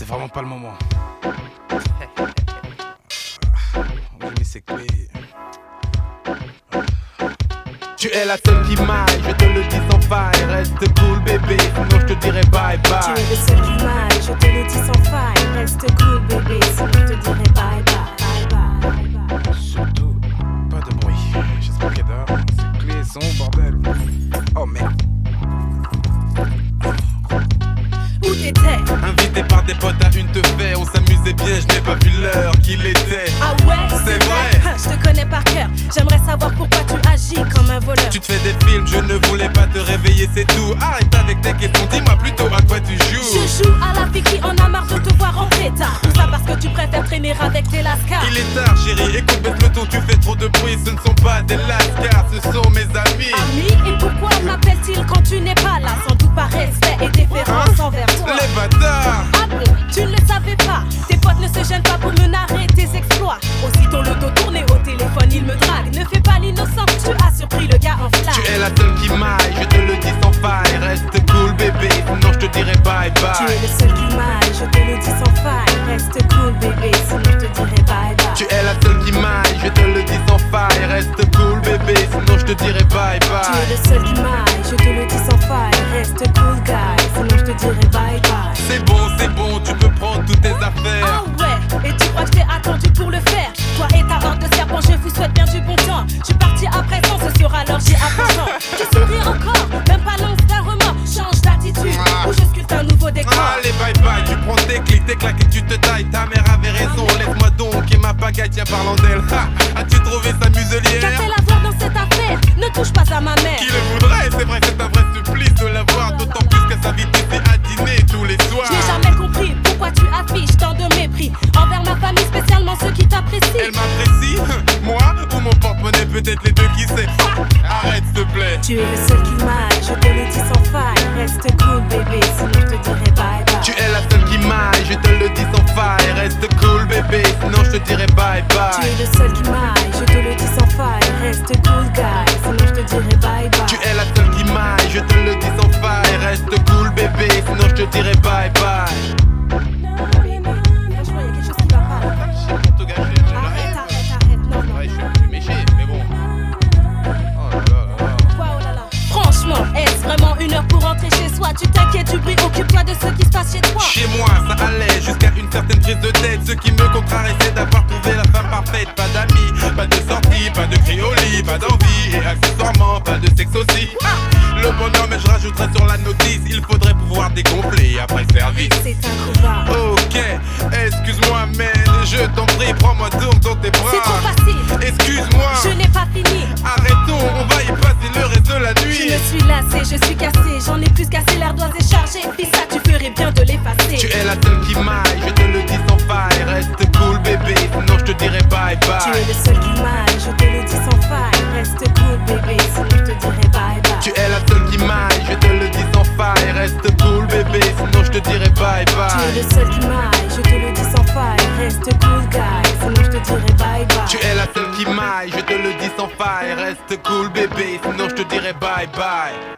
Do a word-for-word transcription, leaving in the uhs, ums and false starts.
vraiment pas le moment. J'ai mis ses clés. Tu es la seule qui m'aille, je te le dis sans faille. Reste cool bébé, sinon je te dirai bye bye. Tu es le seul qui m'aille, je te le dis sans faille. Reste cool bébé, sinon je te dirai bye bye, bye bye, bye. Surtout, pas de bruit. J'espère qu'elle dort. C'est clé, son, bordel. Oh merde. Où t'étais? Invité par des potes à une te fait, on s'amusait bien, je n'ai pas vu l'heure qu'il était. Ah ouais, c'est vrai. Je te connais par cœur, j'aimerais savoir pourquoi tu agis comme un voleur. Tu te fais des films, je ne voulais pas te réveiller, c'est tout. Arrête avec tes questions, dis-moi plutôt à quoi tu joues. Je joue à la fille qui en a marre de te voir rentrer tard. Tout ça parce que tu préfères traîner avec tes lascars. Il est tard chérie, écoute baisse le ton, tu fais trop de bruit. Ce ne sont pas des lascars, ce sont mes amis. Amis, et pourquoi m'appelle-t-il quand tu n'es pas là? Sans doute par respect et déférence Hein? envers toi. Les bâtards. Ah bon, tu ne le savais pas. Tes potes ne se gênent pas pour me narrer tes exploits. Aussitôt le dos tourné au téléphone, il me drague. Ne fais pas l'innocent, tu as surpris le gars en flamme. Tu es la seule qui m'aille, je te le dis sans faille. Reste cool bébé, sinon je te dirai bye Tu bye. es le seul qui m'aille, je te le dis sans faille. Reste cool bébé, sinon je te dirai bye bye. Tu es la seule qui m'aille, je te le dis sans faille. Reste cool bébé, sinon je te dirai bye Tu es bye. le seul qui m'aille, je te le dis sans faille. Reste cool guy, sinon je te dirai bye bye. C'est bon, c'est bon, tu peux prendre toutes tes Ah affaires. ouais, et tu crois que je t'ai attendu pour le faire? Toi et ta horde de serpents, je vous souhaite bien du bon temps. Je suis parti à présent, ce sera l'orgie à présent. Tu souris encore, même pas l'once d'un remords. Change d'attitude, ou je sculpte un nouveau décor. Allez bye bye, tu prends tes clics, tes claques et tu te tailles. Ta mère avait raison, laisse-moi donc et ma pagaille, tiens parlant d'elle. Ha, as-tu trouvé sa muselière? Qu'a-t-elle à voir dans cette affaire? Ne touche pas à ma mère. Qui le voudrait? C'est vrai, c'est un vrai supplice de la voir. D'autant plus qu'elle s'invite ici à dîner tous les soirs. Je n'ai jamais compris pourquoi tu affiches tant de mépris envers ma famille, spécialement ceux qui t'apprécient. Elle m'apprécie, moi ou mon porte-monnaie, peut-être les deux, qui sait. Arrête s'il te plaît. Tu es le seul qui m'aille, je te le dis sans faille. Reste cool bébé, sinon je te dirai bye bye. Tu es la seule qui m'aille, je te le dis sans faille. Reste cool bébé, sinon je te dirai bye Tu bye. es le seul qui m'aille, je te le dis sans faille. Reste cool guy, sinon je te dirai bye bye. Tu es la seule qui m'aille, je te le dis sans faille. Reste cool bébé, sinon je te dirai bye bye. Je voyais quelque chose qui va pas là. Pour te gâcher, Arrête, arrête, arrête, non, non. Ouais, je suis méché, mais bon. Oh là là là là. Quoi, oh là là. Franchement, est-ce vraiment une heure pour rentrer chez soi? Tu t'inquiètes du bruit, occupe-toi de ce qui se passe chez toi. Chez moi, ça allait jusqu'à une certaine prise de tête. Ce qui me contrarie, c'est d'avoir trouvé la femme parfaite. Pas d'amis, pas de sortie, pas de cri au lit, pas d'envie et accessoirement pas de sexe aussi. Le bonhomme, mais je rajouterai sur la notice, il faudrait pouvoir dégonfler après le service. C'est un couvert. Ok, excuse-moi, mais je t'en prie, prends-moi donc dans tes bras. C'est trop facile, Excuse-moi, je n'ai pas fini. arrêtons, on va y passer le reste de la Je nuit. me suis lassée, je suis cassée. J'en ai plus cassé, l'ardoise est chargée. Puis ça, tu ferais bien de l'effacer. Tu es la seule qui m'aille, je te le dis sans faille. Reste cool bébé, sinon je te dirai bye bye. Tu es le seul qui m'aille, je te le dis sans faille. Reste cool bébé, sinon je te dirai bye bye. Tu es la seule qui m'aille, je te le dis sans faille. Reste cool bébé, sinon je te dirai bye Tu es bye. le seul qui m'aille, je te le dis sans faille. Reste cool guy, sinon je te dirai bye bye. Tu es la seule qui m'aille, je te le dis sans faille. Reste cool bébé, sinon je te dirai bye bye.